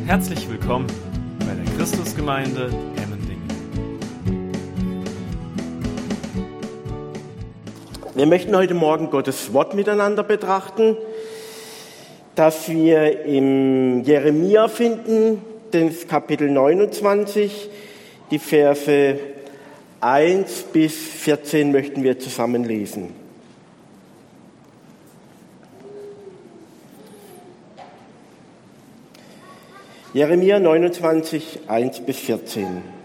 Herzlich willkommen bei der Christusgemeinde Emmendingen. Wir möchten heute Morgen Gottes Wort miteinander betrachten, das wir im Jeremia finden, das Kapitel 29, die Verse 1 bis 14 möchten wir zusammen lesen. Jeremia 29, 1 bis 14.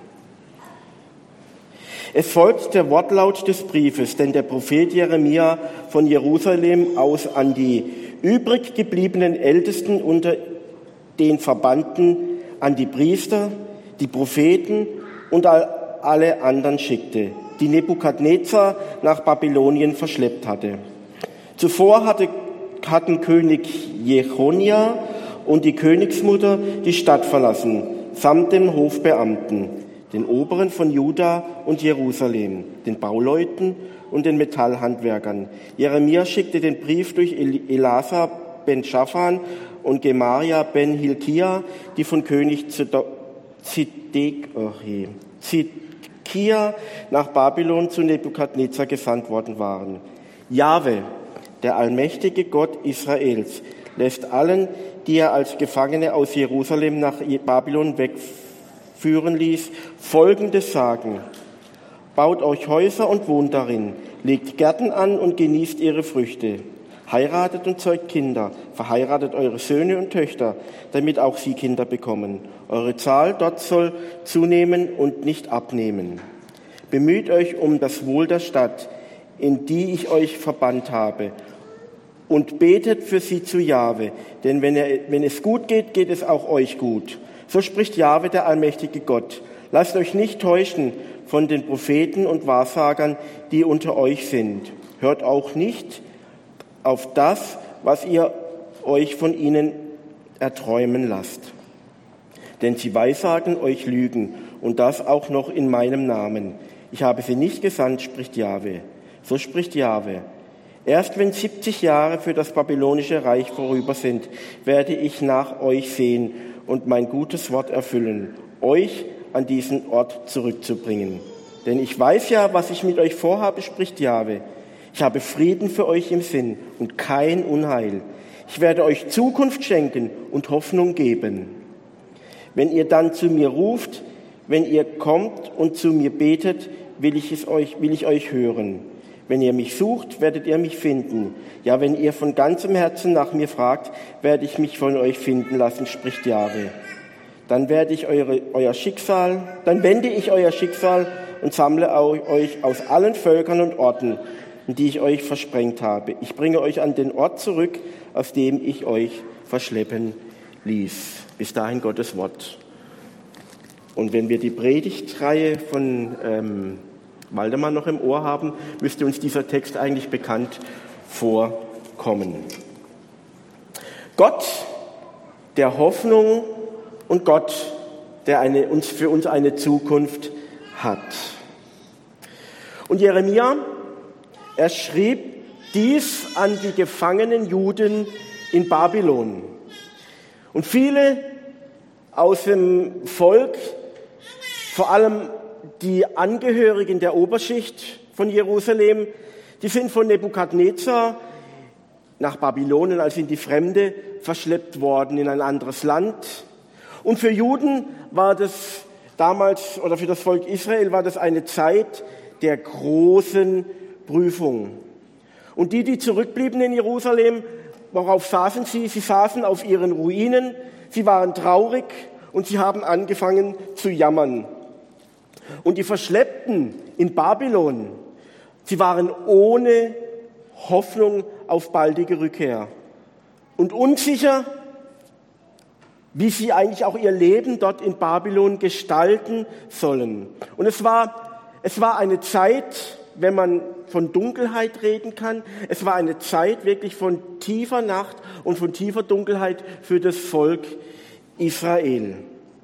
Es folgt der Wortlaut des Briefes, den der Prophet Jeremia von Jerusalem aus an die übrig gebliebenen Ältesten unter den Verbannten, an die Priester, die Propheten und alle anderen schickte, die Nebukadnezar nach Babylonien verschleppt hatte. Zuvor hatten König Jechonja und die Königsmutter die Stadt verlassen, samt den Hofbeamten, den Oberen von Juda und Jerusalem, den Bauleuten und den Metallhandwerkern. Jeremia schickte den Brief durch Elasa ben Shaphan und Gemaria ben Hilkia, die von König Zidkia nach Babylon zu Nebukadnezar gesandt worden waren. Jahwe, der allmächtige Gott Israels, lässt allen, die er als Gefangene aus Jerusalem nach Babylon wegführen ließ, Folgendes sagen: Baut euch Häuser und wohnt darin, legt Gärten an und genießt ihre Früchte, heiratet und zeugt Kinder, verheiratet eure Söhne und Töchter, damit auch sie Kinder bekommen. Eure Zahl dort soll zunehmen und nicht abnehmen. Bemüht euch um das Wohl der Stadt, in die ich euch verbannt habe, und betet für sie zu Jahwe, denn wenn es gut geht, geht es auch euch gut. So spricht Jahwe, der allmächtige Gott. Lasst euch nicht täuschen von den Propheten und Wahrsagern, die unter euch sind. Hört auch nicht auf das, was ihr euch von ihnen erträumen lasst. Denn sie weissagen euch Lügen, und das auch noch in meinem Namen. Ich habe sie nicht gesandt, spricht Jahwe. So spricht Jahwe. Erst wenn 70 Jahre für das babylonische Reich vorüber sind, werde ich nach euch sehen und mein gutes Wort erfüllen, euch an diesen Ort zurückzubringen. Denn ich weiß ja, was ich mit euch vorhabe, spricht Jahwe. Ich habe Frieden für euch im Sinn und kein Unheil. Ich werde euch Zukunft schenken und Hoffnung geben. Wenn ihr dann zu mir ruft, wenn ihr kommt und zu mir betet, will ich euch hören. Wenn ihr mich sucht, werdet ihr mich finden. Ja, wenn ihr von ganzem Herzen nach mir fragt, werde ich mich von euch finden lassen, spricht Jahwe. Dann wende ich euer Schicksal und sammle euch aus allen Völkern und Orten, in die ich euch versprengt habe. Ich bringe euch an den Ort zurück, aus dem ich euch verschleppen ließ. Bis dahin Gottes Wort. Und wenn wir die Predigtreihe von Waldemar noch im Ohr haben, müsste uns dieser Text eigentlich bekannt vorkommen. Gott der Hoffnung und Gott, der für uns eine Zukunft hat. Und Jeremia, er schrieb dies an die gefangenen Juden in Babylon. Und viele aus dem Volk, vor allem die Angehörigen der Oberschicht von Jerusalem, die sind von Nebukadnezar nach Babylonien, also in die Fremde, verschleppt worden in ein anderes Land. Und für Juden war das damals, oder für das Volk Israel, war das eine Zeit der großen Prüfung. Und die zurückblieben in Jerusalem, worauf saßen sie? Sie saßen auf ihren Ruinen, sie waren traurig und sie haben angefangen zu jammern. Und die Verschleppten in Babylon, sie waren ohne Hoffnung auf baldige Rückkehr und unsicher, wie sie eigentlich auch ihr Leben dort in Babylon gestalten sollen. Und es war eine Zeit, wenn man von Dunkelheit reden kann, es war eine Zeit wirklich von tiefer Nacht und von tiefer Dunkelheit für das Volk Israel.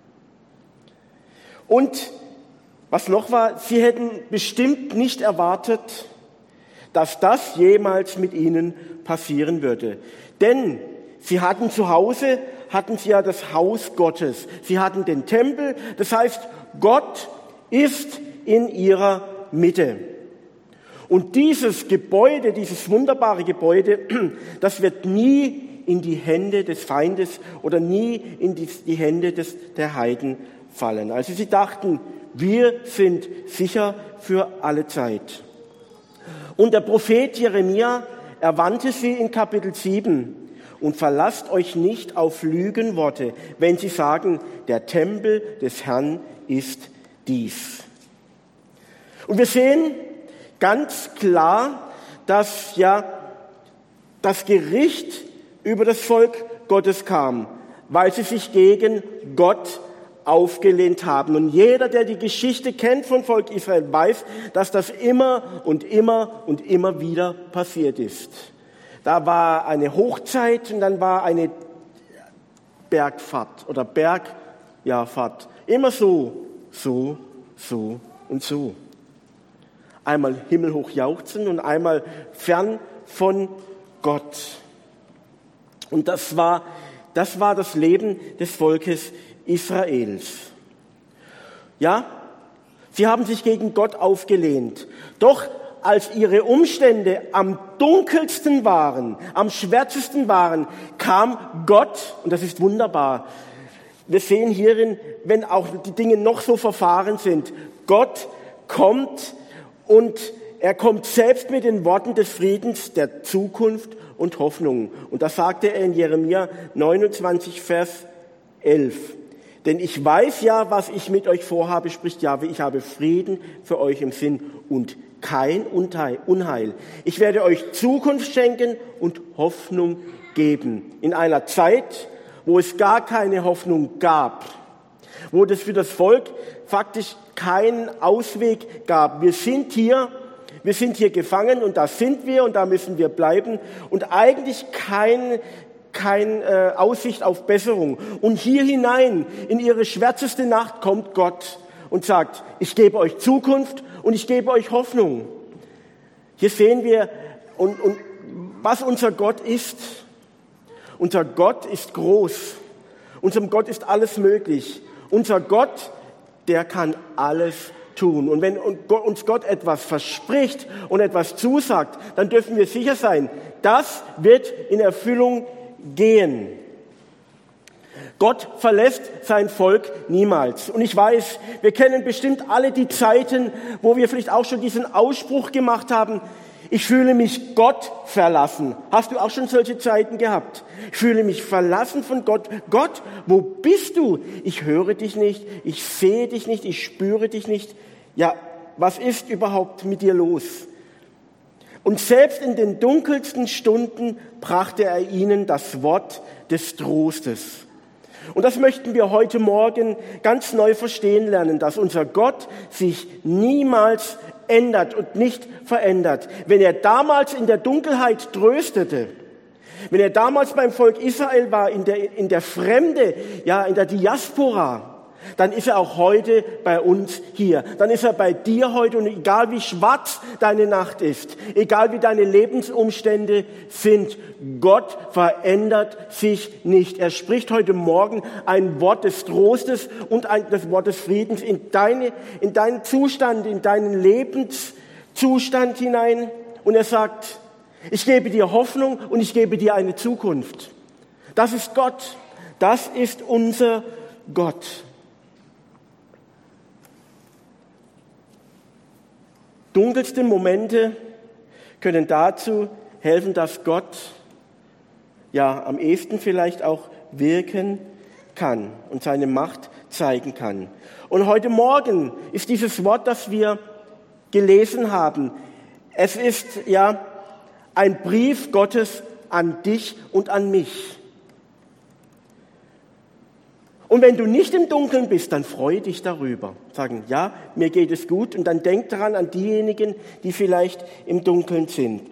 Und was noch war, sie hätten bestimmt nicht erwartet, dass das jemals mit ihnen passieren würde. Denn sie hatten zu Hause hatten sie ja das Haus Gottes. Sie hatten den Tempel. Das heißt, Gott ist in ihrer Mitte. Und dieses Gebäude, dieses wunderbare Gebäude, das wird nie in die Hände des Feindes oder nie in die Hände der Heiden fallen. Also sie dachten, wir sind sicher für alle Zeit. Und der Prophet Jeremia erwandte sie in Kapitel 7. Und verlasst euch nicht auf Lügenworte, wenn sie sagen, der Tempel des Herrn ist dies. Und wir sehen ganz klar, dass ja das Gericht über das Volk Gottes kam, weil sie sich gegen Gott aufgelehnt haben. Und jeder, der die Geschichte kennt von Volk Israel, weiß, dass das immer und immer und immer wieder passiert ist. Da war eine Hochzeit und dann war eine Bergfahrt oder Bergfahrt. Immer so und so. Einmal himmelhoch jauchzen und einmal fern von Gott. Und das war das Leben des Volkes Israels. Ja, sie haben sich gegen Gott aufgelehnt. Doch als ihre Umstände am dunkelsten waren, am schwärzesten waren, kam Gott, und das ist wunderbar. Wir sehen hierin, wenn auch die Dinge noch so verfahren sind, Gott kommt und er kommt selbst mit den Worten des Friedens, der Zukunft und Hoffnung. Und das sagte er in Jeremia 29, Vers 11. Denn ich weiß ja, was ich mit euch vorhabe, spricht Jahwe, ich habe Frieden für euch im Sinn und kein Unheil. Ich werde euch Zukunft schenken und Hoffnung geben. In einer Zeit, wo es gar keine Hoffnung gab, wo es für das Volk faktisch keinen Ausweg gab. Wir sind hier gefangen und da sind wir und da müssen wir bleiben und eigentlich keine Aussicht auf Besserung. Und hier hinein, in ihre schwärzeste Nacht, kommt Gott und sagt, ich gebe euch Zukunft und ich gebe euch Hoffnung. Hier sehen wir, und was unser Gott ist. Unser Gott ist groß. Unserem Gott ist alles möglich. Unser Gott, der kann alles tun. Und wenn uns Gott etwas verspricht und etwas zusagt, dann dürfen wir sicher sein, das wird in Erfüllung gehen. Gott verlässt sein Volk niemals. Und ich weiß, wir kennen bestimmt alle die Zeiten, wo wir vielleicht auch schon diesen Ausspruch gemacht haben, ich fühle mich Gott verlassen. Hast du auch schon solche Zeiten gehabt? Ich fühle mich verlassen von Gott. Gott, wo bist du? Ich höre dich nicht, ich sehe dich nicht, ich spüre dich nicht. Ja, was ist überhaupt mit dir los? Und selbst in den dunkelsten Stunden brachte er ihnen das Wort des Trostes. Und das möchten wir heute Morgen ganz neu verstehen lernen, dass unser Gott sich niemals ändert und nicht verändert. Wenn er damals in der Dunkelheit tröstete, wenn er damals beim Volk Israel war, in der Fremde, ja, in der Diaspora, dann ist er auch heute bei uns hier. Dann ist er bei dir heute und egal wie schwarz deine Nacht ist, egal wie deine Lebensumstände sind, Gott verändert sich nicht. Er spricht heute Morgen ein Wort des Trostes und das Wort des Friedens in deinen Zustand, in deinen Lebenszustand hinein. Und er sagt, ich gebe dir Hoffnung und ich gebe dir eine Zukunft. Das ist Gott. Das ist unser Gott. Dunkelste Momente können dazu helfen, dass Gott ja am ehesten vielleicht auch wirken kann und seine Macht zeigen kann. Und heute Morgen ist dieses Wort, das wir gelesen haben, es ist ja ein Brief Gottes an dich und an mich. Und wenn du nicht im Dunkeln bist, dann freue dich darüber. Sagen, ja, mir geht es gut. Und dann denk daran an diejenigen, die vielleicht im Dunkeln sind.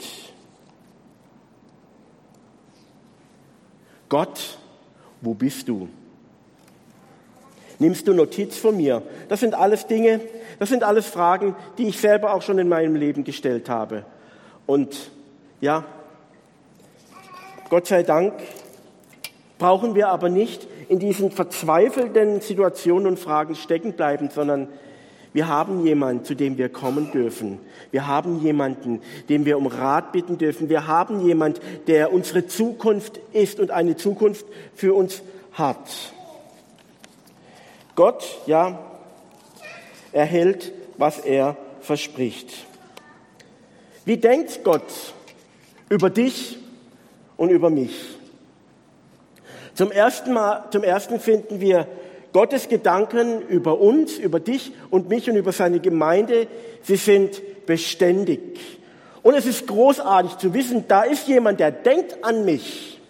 Gott, wo bist du? Nimmst du Notiz von mir? Das sind alles Dinge, das sind alles Fragen, die ich selber auch schon in meinem Leben gestellt habe. Und ja, Gott sei Dank brauchen wir aber nicht in diesen verzweifelten Situationen und Fragen stecken bleiben, sondern wir haben jemanden, zu dem wir kommen dürfen. Wir haben jemanden, den wir um Rat bitten dürfen. Wir haben jemanden, der unsere Zukunft ist und eine Zukunft für uns hat. Gott, ja, er hält, was er verspricht. Wie denkt Gott über dich und über mich? Zum ersten finden wir Gottes Gedanken über uns, über dich und mich und über seine Gemeinde. Sie sind beständig. Und es ist großartig zu wissen, da ist jemand, der denkt an mich.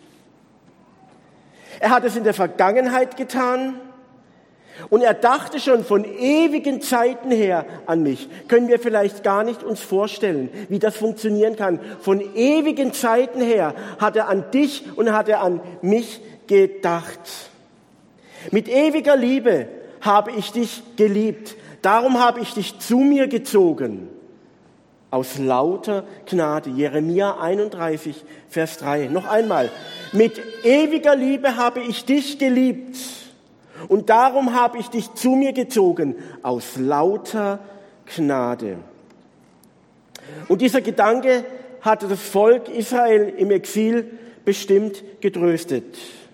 Er hat es in der Vergangenheit getan. Und er dachte schon von ewigen Zeiten her an mich. Können wir vielleicht gar nicht uns vorstellen, wie das funktionieren kann. Von ewigen Zeiten her hat er an dich und hat er an mich gedacht. Mit ewiger Liebe habe ich dich geliebt. Darum habe ich dich zu mir gezogen. Aus lauter Gnade. Jeremia 31, Vers 3. Noch einmal. Mit ewiger Liebe habe ich dich geliebt. Und darum habe ich dich zu mir gezogen, aus lauter Gnade. Und dieser Gedanke hatte das Volk Israel im Exil bestimmt getröstet.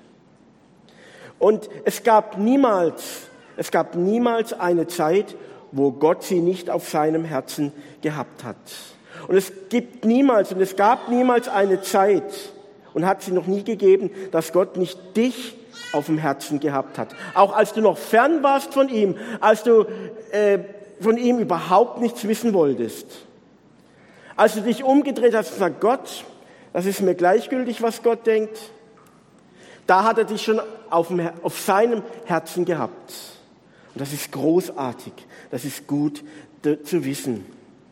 Und es gab niemals eine Zeit, wo Gott sie nicht auf seinem Herzen gehabt hat. Und es gab niemals eine Zeit, und hat sie noch nie gegeben, dass Gott nicht dich auf dem Herzen gehabt hat. Auch als du noch fern warst von ihm, als du von ihm überhaupt nichts wissen wolltest. Als du dich umgedreht hast und gesagt, Gott, das ist mir gleichgültig, was Gott denkt. Da hat er dich schon auf seinem Herzen gehabt. Und das ist großartig. Das ist gut zu wissen.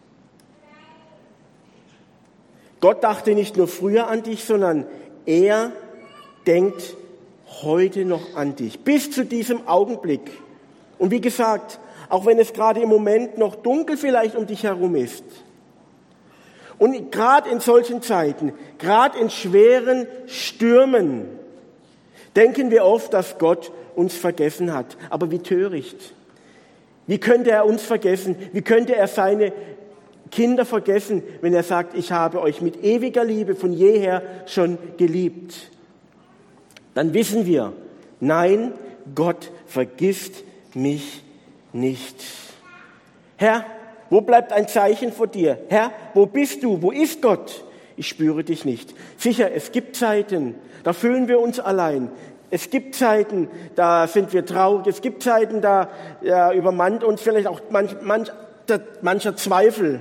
Gott dachte nicht nur früher an dich, sondern er denkt heute noch an dich, bis zu diesem Augenblick. Und wie gesagt, auch wenn es gerade im Moment noch dunkel vielleicht um dich herum ist. Und gerade in solchen Zeiten, gerade in schweren Stürmen, denken wir oft, dass Gott uns vergessen hat. Aber wie töricht. Wie könnte er uns vergessen? Wie könnte er seine Kinder vergessen, wenn er sagt, ich habe euch mit ewiger Liebe von jeher schon geliebt? Dann wissen wir, nein, Gott vergisst mich nicht. Herr, wo bleibt ein Zeichen vor dir? Herr, wo bist du? Wo ist Gott? Ich spüre dich nicht. Sicher, es gibt Zeiten, da fühlen wir uns allein. Es gibt Zeiten, da sind wir traurig. Es gibt Zeiten, da übermannt uns vielleicht auch mancher Zweifel.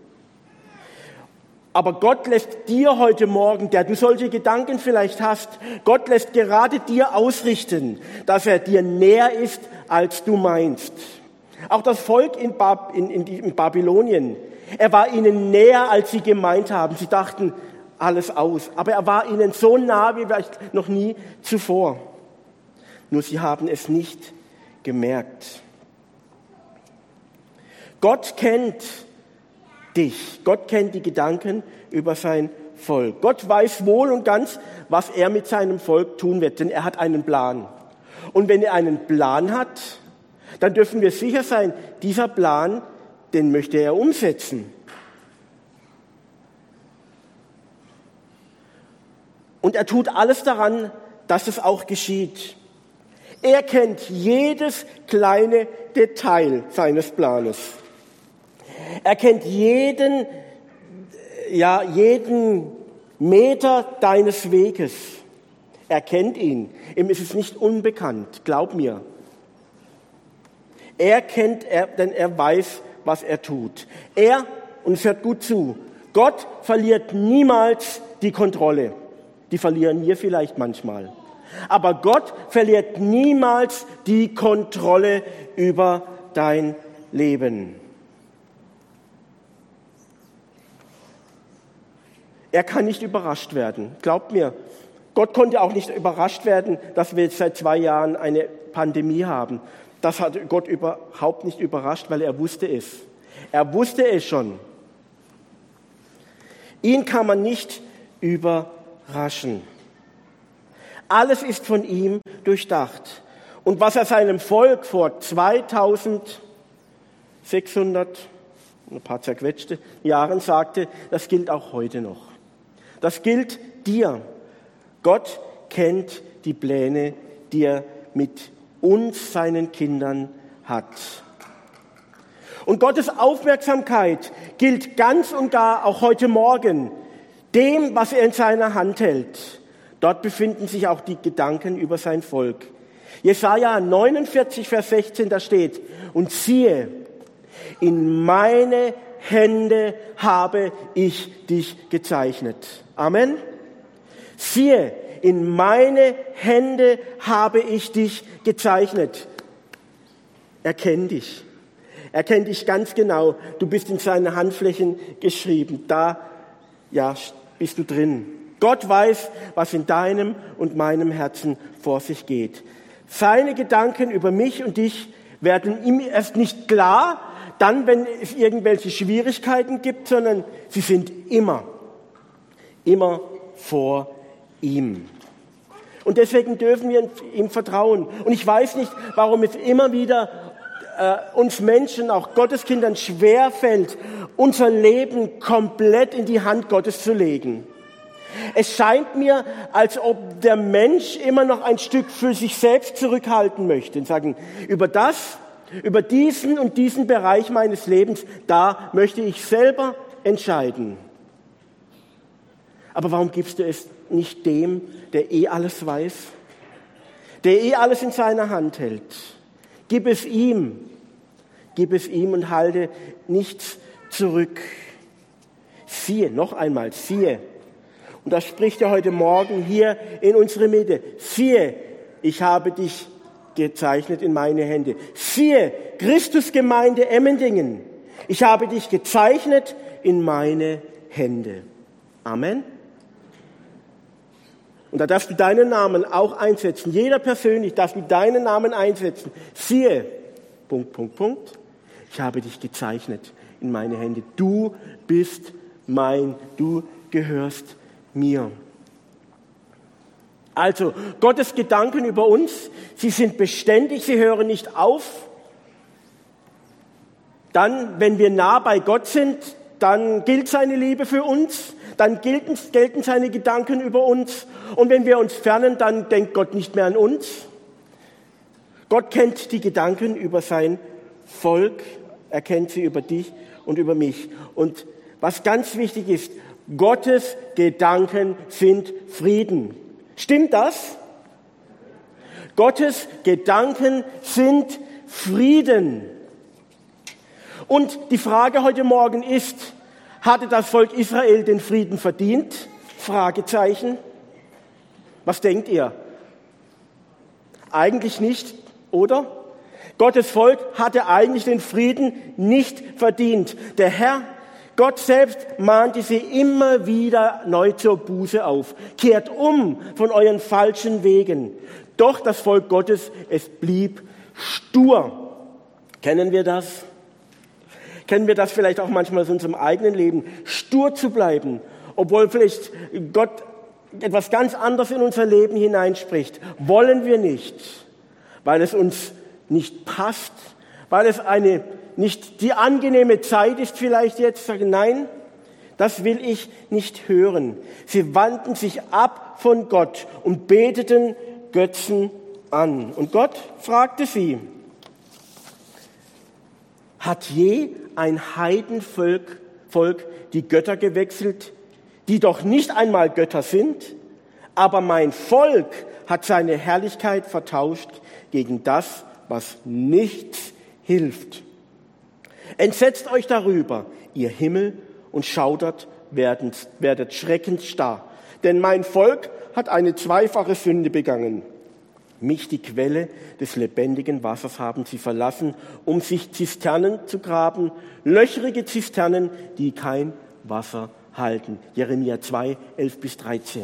Aber Gott lässt dir heute Morgen, der du solche Gedanken vielleicht hast, Gott lässt gerade dir ausrichten, dass er dir näher ist, als du meinst. Auch das Volk in Babylonien, er war ihnen näher, als sie gemeint haben. Sie dachten alles aus. Aber er war ihnen so nah wie vielleicht noch nie zuvor. Nur sie haben es nicht gemerkt. Gott kennt dich. Gott kennt die Gedanken über sein Volk. Gott weiß wohl und ganz, was er mit seinem Volk tun wird, denn er hat einen Plan. Und wenn er einen Plan hat, dann dürfen wir sicher sein, dieser Plan, den möchte er umsetzen. Und er tut alles daran, dass es auch geschieht. Er kennt jedes kleine Detail seines Planes. Er kennt jeden Meter deines Weges. Er kennt ihn. Ihm ist es nicht unbekannt, glaub mir. Denn er weiß, was er tut. Und es hört gut zu, Gott verliert niemals die Kontrolle. Die verlieren wir vielleicht manchmal. Aber Gott verliert niemals die Kontrolle über dein Leben. Er kann nicht überrascht werden. Glaubt mir, Gott konnte auch nicht überrascht werden, dass wir jetzt seit 2 Jahren eine Pandemie haben. Das hat Gott überhaupt nicht überrascht, weil er wusste es. Er wusste es schon. Ihn kann man nicht überraschen. Alles ist von ihm durchdacht. Und was er seinem Volk vor 2600, ein paar zerquetschte Jahren sagte, das gilt auch heute noch. Das gilt dir. Gott kennt die Pläne, die er mit uns, seinen Kindern, hat. Und Gottes Aufmerksamkeit gilt ganz und gar auch heute Morgen dem, was er in seiner Hand hält. Dort befinden sich auch die Gedanken über sein Volk. Jesaja 49, Vers 16, da steht, und siehe, in meine Hände habe ich dich gezeichnet. Amen. Siehe, in meine Hände habe ich dich gezeichnet. Er kennt dich. Er kennt dich ganz genau. Du bist in seine Handflächen geschrieben. Da, ja, bist du drin. Gott weiß, was in deinem und meinem Herzen vor sich geht. Seine Gedanken über mich und dich werden ihm erst nicht klar, dann, wenn es irgendwelche Schwierigkeiten gibt, sondern sie sind immer vor ihm. Und deswegen dürfen wir ihm vertrauen. Und ich weiß nicht, warum es immer wieder uns Menschen, auch Gotteskindern, schwerfällt, unser Leben komplett in die Hand Gottes zu legen. Es scheint mir, als ob der Mensch immer noch ein Stück für sich selbst zurückhalten möchte und sagen, über diesen und diesen Bereich meines Lebens, da möchte ich selber entscheiden. Aber warum gibst du es nicht dem, der alles weiß, der alles in seiner Hand hält? Gib es ihm und halte nichts zurück. Siehe, noch einmal, siehe. Und das spricht er heute Morgen hier in unsere Mitte. Siehe, ich habe dich gezeichnet in meine Hände. Siehe, Christusgemeinde Emmendingen, ich habe dich gezeichnet in meine Hände. Amen. Und da darfst du deinen Namen auch einsetzen. Jeder persönlich darf du deinen Namen einsetzen. Siehe, ... Ich habe dich gezeichnet in meine Hände. Du bist mein, du gehörst mir. Also, Gottes Gedanken über uns, sie sind beständig, sie hören nicht auf. Dann, wenn wir nah bei Gott sind, dann gilt seine Liebe für uns, dann gelten seine Gedanken über uns. Und wenn wir uns fernen, dann denkt Gott nicht mehr an uns. Gott kennt die Gedanken über sein Volk, er kennt sie über dich und über mich. Und was ganz wichtig ist, Gottes Gedanken sind Frieden. Stimmt das? Gottes Gedanken sind Frieden. Und die Frage heute Morgen ist, hatte das Volk Israel den Frieden verdient? Fragezeichen. Was denkt ihr? Eigentlich nicht, oder? Gottes Volk hatte eigentlich den Frieden nicht verdient. Der Herr, Gott selbst, mahnte sie immer wieder neu zur Buße auf. Kehrt um von euren falschen Wegen. Doch das Volk Gottes, es blieb stur. Kennen wir das? Kennen wir das vielleicht auch manchmal aus unserem eigenen Leben? Stur zu bleiben, obwohl vielleicht Gott etwas ganz anderes in unser Leben hineinspricht. Wollen wir nicht, weil es uns nicht passt, weil es nicht die angenehme Zeit ist vielleicht jetzt, sagen, nein, das will ich nicht hören. Sie wandten sich ab von Gott und beteten Götzen an. Und Gott fragte sie, hat je ein Heidenvolk die Götter gewechselt, die doch nicht einmal Götter sind? Aber mein Volk hat seine Herrlichkeit vertauscht gegen das, was nichts hilft. Entsetzt euch darüber, ihr Himmel, und schaudert, werdet schreckend starr. Denn mein Volk hat eine zweifache Sünde begangen. Mich, die Quelle des lebendigen Wassers, haben sie verlassen, um sich Zisternen zu graben, löcherige Zisternen, die kein Wasser halten. Jeremia 2, 11-13.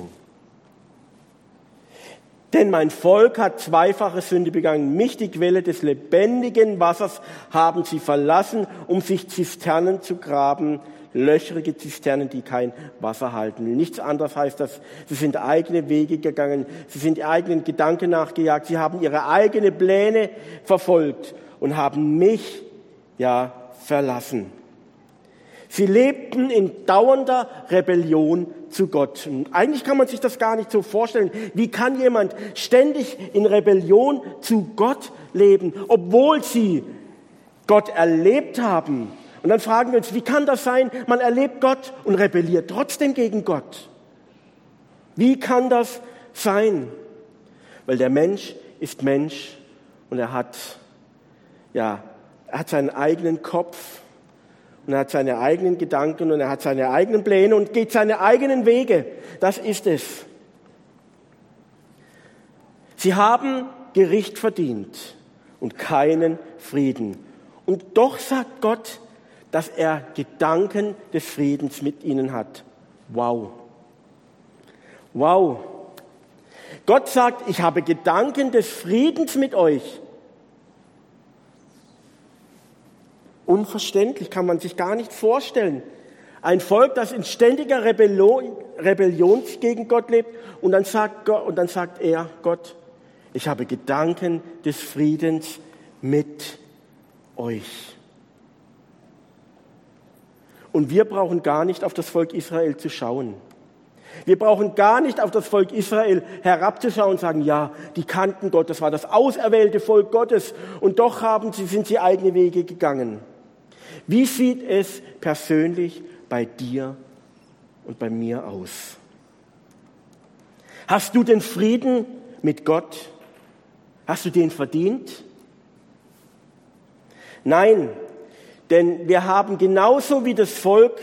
Denn mein Volk hat zweifache Sünde begangen. Mich, die Quelle des lebendigen Wassers, haben sie verlassen, um sich Zisternen zu graben, löcherige Zisternen, die kein Wasser halten. Nichts anderes heißt das, sie sind eigene Wege gegangen, sie sind ihren eigenen Gedanken nachgejagt, sie haben ihre eigenen Pläne verfolgt und haben mich verlassen. Sie lebten in dauernder Rebellion zu Gott. Und eigentlich kann man sich das gar nicht so vorstellen. Wie kann jemand ständig in Rebellion zu Gott leben, obwohl sie Gott erlebt haben? Und dann fragen wir uns, wie kann das sein? Man erlebt Gott und rebelliert trotzdem gegen Gott. Wie kann das sein? Weil der Mensch ist Mensch und er hat seinen eigenen Kopf. Und er hat seine eigenen Gedanken und er hat seine eigenen Pläne und geht seine eigenen Wege. Das ist es. Sie haben Gericht verdient und keinen Frieden. Und doch sagt Gott, dass er Gedanken des Friedens mit ihnen hat. Wow. Wow. Gott sagt, ich habe Gedanken des Friedens mit euch. Unverständlich, kann man sich gar nicht vorstellen. Ein Volk, das in ständiger Rebellion gegen Gott lebt und dann sagt Gott, ich habe Gedanken des Friedens mit euch. Und wir brauchen gar nicht auf das Volk Israel zu schauen. Wir brauchen gar nicht auf das Volk Israel herabzuschauen und sagen, ja, die kannten Gott, das war das auserwählte Volk Gottes und doch sind sie eigene Wege gegangen. Wie sieht es persönlich bei dir und bei mir aus? Hast du den Frieden mit Gott? Hast du den verdient? Nein, denn wir haben genauso wie das Volk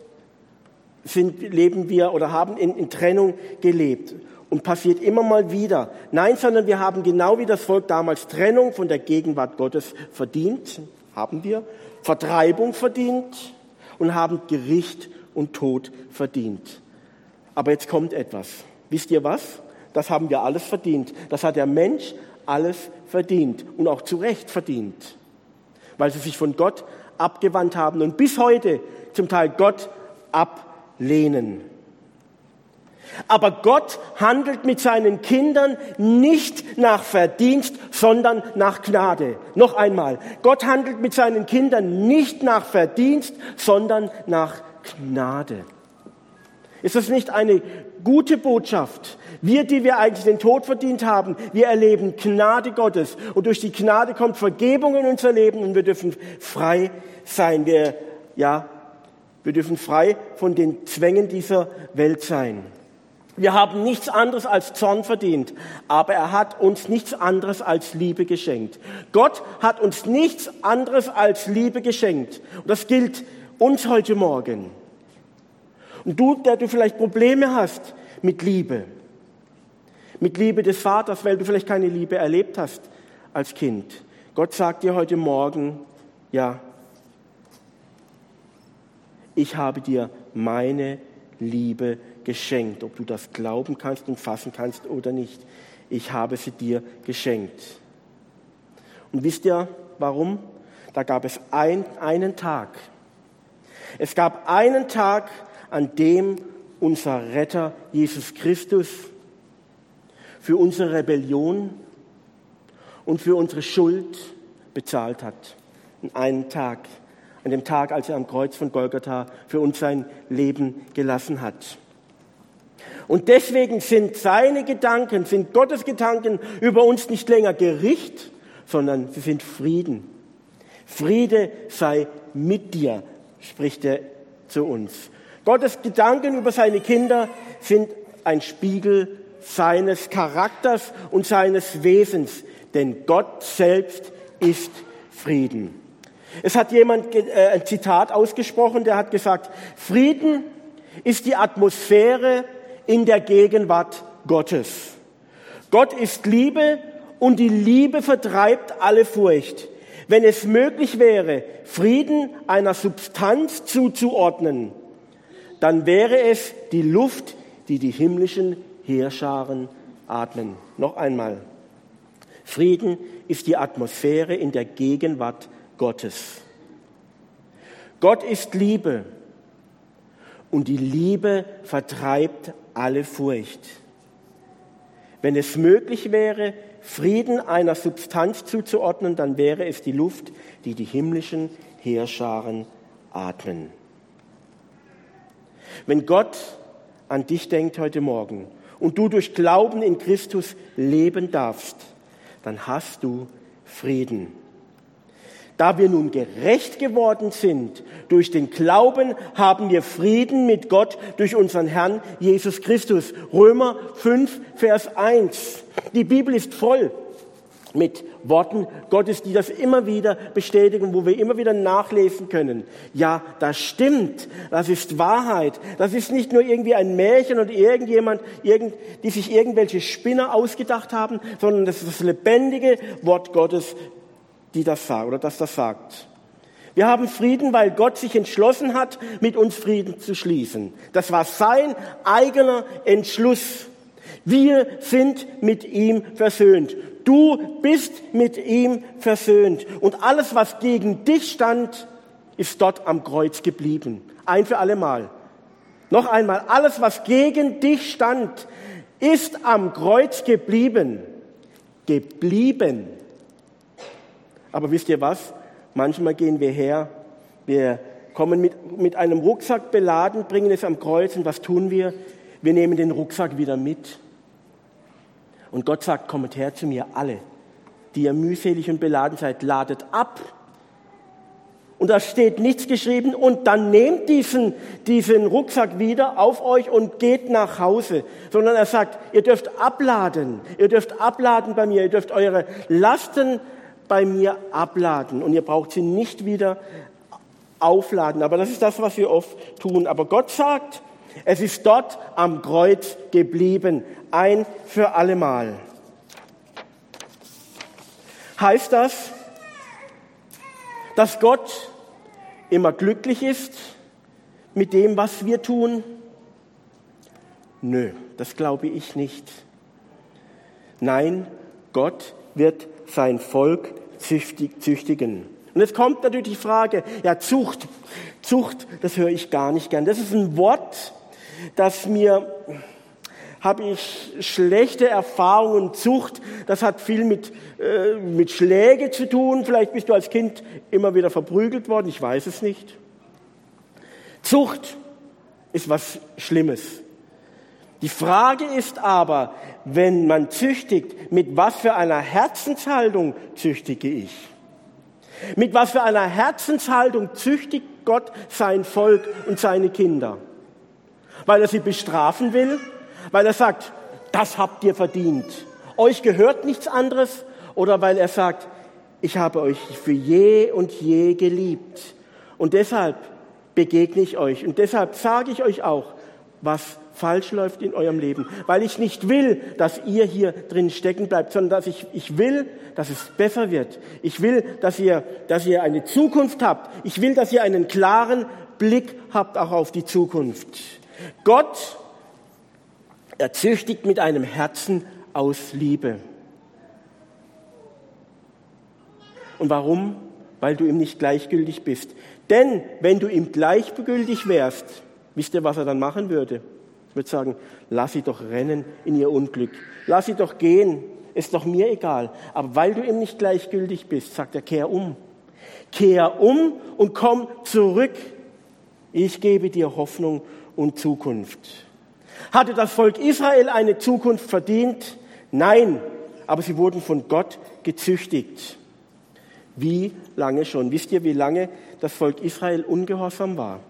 haben in Trennung gelebt und passiert immer mal wieder. Nein, sondern wir haben genau wie das Volk damals Trennung von der Gegenwart Gottes verdient, haben wir, Vertreibung verdient und haben Gericht und Tod verdient. Aber jetzt kommt etwas. Wisst ihr was? Das haben wir alles verdient. Das hat der Mensch alles verdient und auch zu Recht verdient, weil sie sich von Gott abgewandt haben und bis heute zum Teil Gott ablehnen. Aber Gott handelt mit seinen Kindern nicht nach Verdienst, sondern nach Gnade. Noch einmal, Gott handelt mit seinen Kindern nicht nach Verdienst, sondern nach Gnade. Ist das nicht eine gute Botschaft? Wir, die wir eigentlich den Tod verdient haben, wir erleben Gnade Gottes. Und durch die Gnade kommt Vergebung in unser Leben und wir dürfen frei sein. Wir dürfen frei von den Zwängen dieser Welt sein. Wir haben nichts anderes als Zorn verdient, aber er hat uns nichts anderes als Liebe geschenkt. Gott hat uns nichts anderes als Liebe geschenkt. Und das gilt uns heute Morgen. Und du, der du vielleicht Probleme hast mit Liebe des Vaters, weil du vielleicht keine Liebe erlebt hast als Kind. Gott sagt dir heute Morgen, ich habe dir meine Liebe geschenkt, ob du das glauben kannst und fassen kannst oder nicht. Ich habe sie dir geschenkt. Und wisst ihr warum? Da gab es einen Tag. Es gab einen Tag, an dem unser Retter Jesus Christus für unsere Rebellion und für unsere Schuld bezahlt hat. Einen Tag, an dem Tag, als er am Kreuz von Golgatha für uns sein Leben gelassen hat. Und deswegen sind Gottes Gedanken über uns nicht länger Gericht, sondern sie sind Frieden. Friede sei mit dir, spricht er zu uns. Gottes Gedanken über seine Kinder sind ein Spiegel seines Charakters und seines Wesens, denn Gott selbst ist Frieden. Es hat jemand ein Zitat ausgesprochen, der hat gesagt, Frieden ist die Atmosphäre in der Gegenwart Gottes. Gott ist Liebe und die Liebe vertreibt alle Furcht. Wenn es möglich wäre, Frieden einer Substanz zuzuordnen, dann wäre es die Luft, die die himmlischen Heerscharen atmen. Noch einmal. Frieden ist die Atmosphäre in der Gegenwart Gottes. Gott ist Liebe Und die Liebe vertreibt alle Furcht. Wenn es möglich wäre, Frieden einer Substanz zuzuordnen, dann wäre es die Luft, die die himmlischen Heerscharen atmen. Wenn Gott an dich denkt heute Morgen und du durch Glauben in Christus leben darfst, dann hast du Frieden. Da wir nun gerecht geworden sind durch den Glauben, haben wir Frieden mit Gott durch unseren Herrn Jesus Christus. Römer 5, Vers 1. Die Bibel ist voll mit Worten Gottes, die das immer wieder bestätigen, wo wir immer wieder nachlesen können. Ja, das stimmt, das ist Wahrheit. Das ist nicht nur irgendwie ein Märchen oder irgendjemand, die sich irgendwelche Spinner ausgedacht haben, sondern das ist das lebendige Wort Gottes, das das sagt. Wir haben Frieden, weil Gott sich entschlossen hat, mit uns Frieden zu schließen. Das war sein eigener Entschluss. Wir sind mit ihm versöhnt. Du bist mit ihm versöhnt. Und alles, was gegen dich stand, ist dort am Kreuz geblieben. Ein für alle Mal. Noch einmal, alles, was gegen dich stand, ist am Kreuz geblieben. Geblieben. Aber wisst ihr was? Manchmal gehen wir her, wir kommen mit einem Rucksack beladen, bringen es am Kreuz und was tun wir? Wir nehmen den Rucksack wieder mit. Und Gott sagt, kommt her zu mir alle, die ihr mühselig und beladen seid, ladet ab. Und da steht nichts geschrieben und dann nehmt diesen Rucksack wieder auf euch und geht nach Hause. Sondern er sagt, ihr dürft abladen bei mir, ihr dürft eure Lasten bei mir abladen und ihr braucht sie nicht wieder aufladen. Aber das ist das, was wir oft tun. Aber Gott sagt, es ist dort am Kreuz geblieben, ein für allemal. Heißt das, dass Gott immer glücklich ist mit dem, was wir tun? Nö, das glaube ich nicht. Nein, Gott wird sein Volk züchtigen. Und jetzt kommt natürlich die Frage, ja, Zucht, das höre ich gar nicht gern. Das ist ein Wort, habe ich schlechte Erfahrungen. Zucht, das hat viel mit Schläge zu tun. Vielleicht bist du als Kind immer wieder verprügelt worden, ich weiß es nicht. Zucht ist was Schlimmes. Die Frage ist aber, wenn man züchtigt, mit was für einer Herzenshaltung züchtige ich? Mit was für einer Herzenshaltung züchtigt Gott sein Volk und seine Kinder? Weil er sie bestrafen will? Weil er sagt, das habt ihr verdient. Euch gehört nichts anderes? Oder weil er sagt, ich habe euch für je und je geliebt. Und deshalb begegne ich euch. Und deshalb sage ich euch auch, was falsch läuft in eurem Leben. Weil ich nicht will, dass ihr hier drin stecken bleibt, sondern dass ich will, dass es besser wird. Ich will, dass ihr eine Zukunft habt. Ich will, dass ihr einen klaren Blick habt auch auf die Zukunft. Gott, er züchtigt mit einem Herzen aus Liebe. Und warum? Weil du ihm nicht gleichgültig bist. Denn wenn du ihm gleichgültig wärst, wisst ihr, was er dann machen würde? Er würde sagen, lass sie doch rennen in ihr Unglück. Lass sie doch gehen. Ist doch mir egal. Aber weil du ihm nicht gleichgültig bist, sagt er, kehr um. Kehr um und komm zurück. Ich gebe dir Hoffnung und Zukunft. Hatte das Volk Israel eine Zukunft verdient? Nein, aber sie wurden von Gott gezüchtigt. Wie lange schon? Wisst ihr, wie lange das Volk Israel ungehorsam war?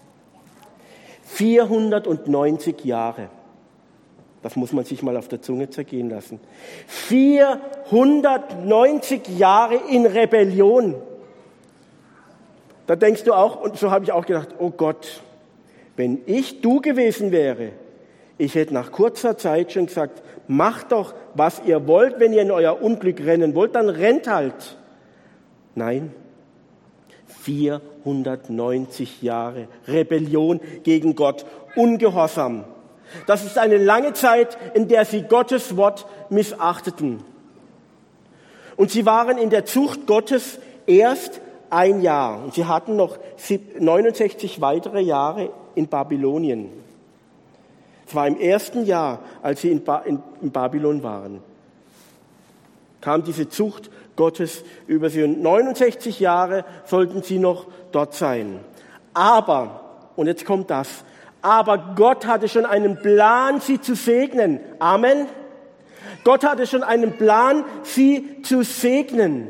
490 Jahre. Das muss man sich mal auf der Zunge zergehen lassen. 490 Jahre in Rebellion. Da denkst du auch, und so habe ich auch gedacht, oh Gott, wenn ich du gewesen wäre, ich hätte nach kurzer Zeit schon gesagt, macht doch, was ihr wollt, wenn ihr in euer Unglück rennen wollt, dann rennt halt. Nein, 490 Jahre Rebellion gegen Gott, Ungehorsam. Das ist eine lange Zeit, in der sie Gottes Wort missachteten. Und sie waren in der Zucht Gottes erst ein Jahr. Und sie hatten noch 69 weitere Jahre in Babylonien. Es war im ersten Jahr, als sie in Babylon waren, kam diese Zucht Gottes über sie. Und 69 Jahre sollten sie noch dort sein. Aber, und jetzt kommt das, aber Gott hatte schon einen Plan, sie zu segnen. Amen. Gott hatte schon einen Plan, sie zu segnen.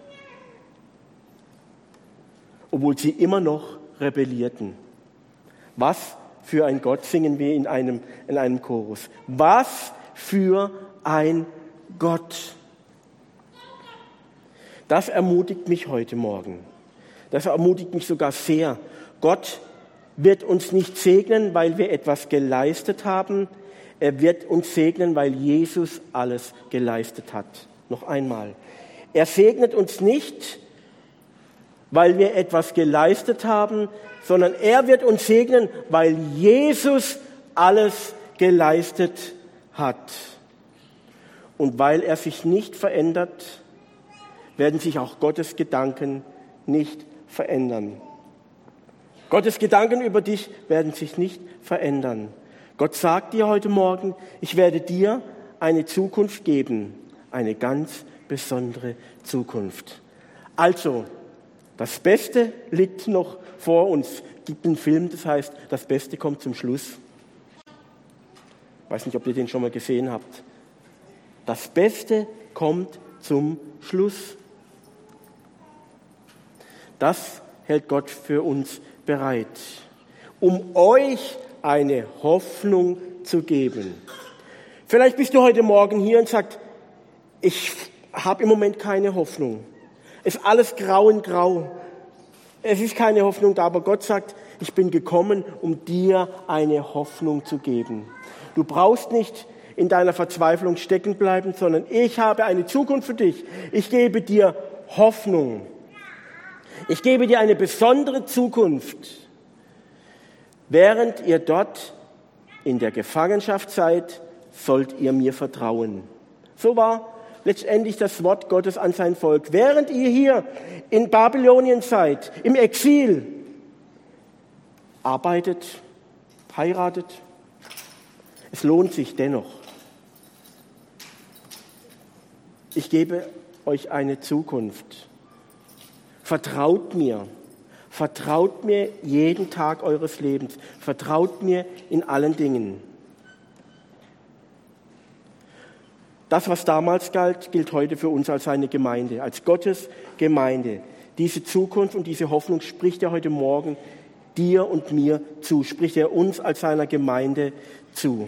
Obwohl sie immer noch rebellierten. Was für ein Gott, singen wir in einem Chorus. Was für ein Gott. Das ermutigt mich heute Morgen. Das ermutigt mich sogar sehr. Gott wird uns nicht segnen, weil wir etwas geleistet haben. Er wird uns segnen, weil Jesus alles geleistet hat. Noch einmal. Er segnet uns nicht, weil wir etwas geleistet haben, sondern er wird uns segnen, weil Jesus alles geleistet hat. Und weil er sich nicht verändert, werden sich auch Gottes Gedanken nicht verändern. Gottes Gedanken über dich werden sich nicht verändern. Gott sagt dir heute Morgen, ich werde dir eine Zukunft geben, eine ganz besondere Zukunft. Also, das Beste liegt noch vor uns. Es gibt einen Film, das heißt, das Beste kommt zum Schluss. Ich weiß nicht, ob ihr den schon mal gesehen habt. Das Beste kommt zum Schluss. Das hält Gott für uns bereit, um euch eine Hoffnung zu geben. Vielleicht bist du heute Morgen hier und sagst, ich habe im Moment keine Hoffnung. Es ist alles grau in grau. Es ist keine Hoffnung da, aber Gott sagt, ich bin gekommen, um dir eine Hoffnung zu geben. Du brauchst nicht in deiner Verzweiflung stecken bleiben, sondern ich habe eine Zukunft für dich. Ich gebe dir Hoffnung. Ich gebe dir eine besondere Zukunft. Während ihr dort in der Gefangenschaft seid, sollt ihr mir vertrauen. So war letztendlich das Wort Gottes an sein Volk. Während ihr hier in Babylonien seid, im Exil, arbeitet, heiratet, es lohnt sich dennoch. Ich gebe euch eine Zukunft. Vertraut mir jeden Tag eures Lebens. Vertraut mir in allen Dingen. Das, was damals galt, gilt heute für uns als eine Gemeinde, als Gottes Gemeinde. Diese Zukunft und diese Hoffnung spricht er heute Morgen dir und mir zu, spricht er uns als seiner Gemeinde zu.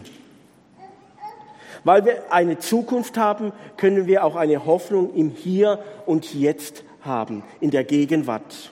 Weil wir eine Zukunft haben, können wir auch eine Hoffnung im Hier und Jetzt haben, in der Gegenwart.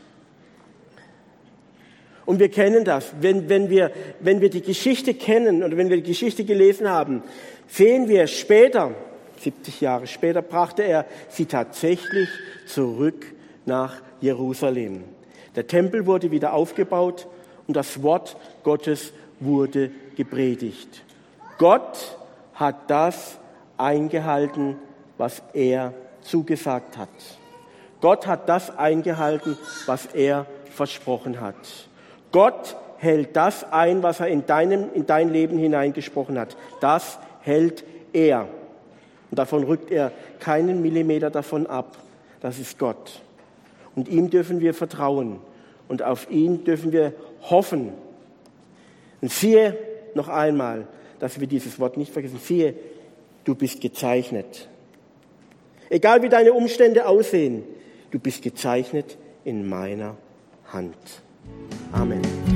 Und wir kennen das, wenn wir die Geschichte kennen oder wenn wir die Geschichte gelesen haben, sehen wir später, 70 Jahre später, brachte er sie tatsächlich zurück nach Jerusalem. Der Tempel wurde wieder aufgebaut und das Wort Gottes wurde gepredigt. Gott hat das eingehalten, was er zugesagt hat. Gott hat das eingehalten, was er versprochen hat. Gott hält das ein, was er in dein Leben hineingesprochen hat. Das hält er. Und davon rückt er keinen Millimeter davon ab. Das ist Gott. Und ihm dürfen wir vertrauen. Und auf ihn dürfen wir hoffen. Und siehe noch einmal, dass wir dieses Wort nicht vergessen. Siehe, du bist gezeichnet. Egal wie deine Umstände aussehen, du bist gezeichnet in meiner Hand. Amen.